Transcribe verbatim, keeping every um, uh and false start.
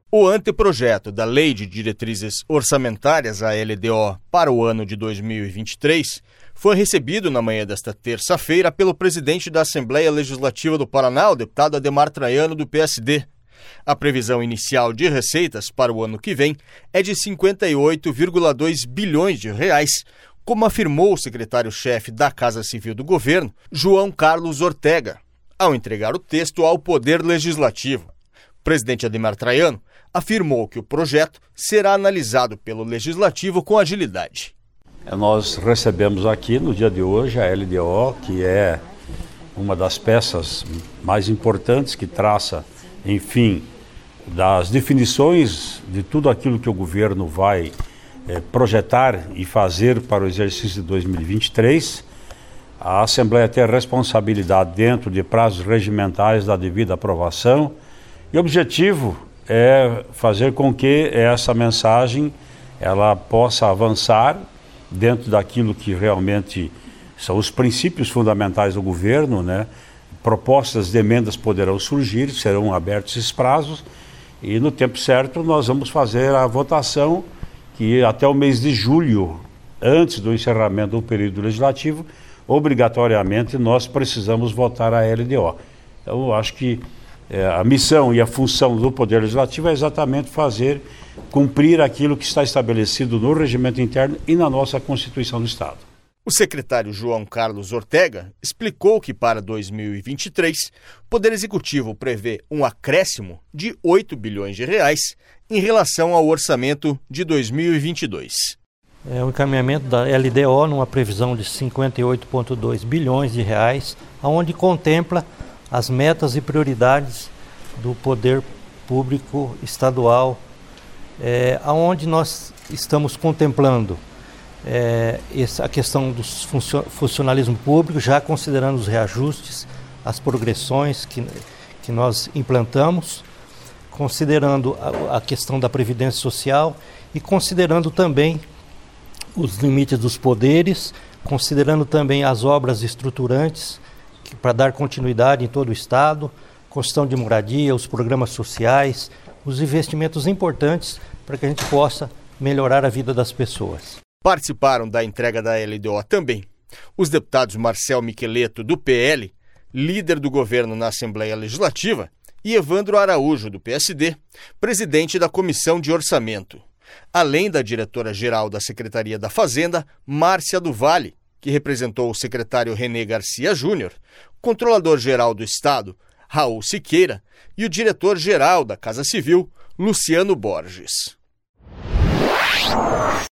O anteprojeto da Lei de Diretrizes Orçamentárias, a L D O, para o ano de dois mil e vinte e três, foi recebido na manhã desta terça-feira pelo presidente da Assembleia Legislativa do Paraná, o deputado Adhemar Traiano, do P S D. A previsão inicial de receitas para o ano que vem é de cinquenta e oito vírgula dois bilhões de reais, como afirmou o secretário-chefe da Casa Civil do Governo, João Carlos Ortega, ao entregar o texto ao Poder Legislativo. O presidente Adhemar Traiano afirmou que o projeto será analisado pelo Legislativo com agilidade. Nós recebemos aqui no dia de hoje a L D O, que é uma das peças mais importantes que traça, enfim, das definições de tudo aquilo que o governo vai eh, projetar e fazer para o exercício de dois mil e vinte e três. A Assembleia tem a responsabilidade, dentro de prazos regimentais, da devida aprovação, e o objetivo é fazer com que essa mensagem ela possa avançar dentro daquilo que realmente são os princípios fundamentais do governo, né? Propostas de emendas poderão surgir, serão abertos esses prazos, e no tempo certo nós vamos fazer a votação, que até o mês de julho, antes do encerramento do período legislativo, obrigatoriamente nós precisamos votar a L D O. Então eu acho que É, a missão e a função do Poder Legislativo é exatamente fazer cumprir aquilo que está estabelecido no regimento interno e na nossa Constituição do Estado. O secretário João Carlos Ortega explicou que para dois mil e vinte e três, o Poder Executivo prevê um acréscimo de oito bilhões de reais em relação ao orçamento de dois mil e vinte e dois. É o encaminhamento da L D O numa previsão de cinquenta e oito vírgula dois bilhões de reais, onde contempla as metas e prioridades do poder público estadual, é, onde nós estamos contemplando é, essa, a questão do funcionalismo público, já considerando os reajustes, as progressões que, que nós implantamos, considerando a, a questão da previdência social e considerando também os limites dos poderes, considerando também as obras estruturantes para dar continuidade em todo o Estado, construção de moradia, os programas sociais, os investimentos importantes para que a gente possa melhorar a vida das pessoas. Participaram da entrega da L D O também os deputados Marcel Miqueleto, do P L, líder do governo na Assembleia Legislativa, e Evandro Araújo, do P S D, presidente da Comissão de Orçamento, além da diretora-geral da Secretaria da Fazenda, Márcia do Vale, que representou o secretário René Garcia Júnior, controlador-geral do Estado, Raul Siqueira, e o diretor-geral da Casa Civil, Luciano Borges.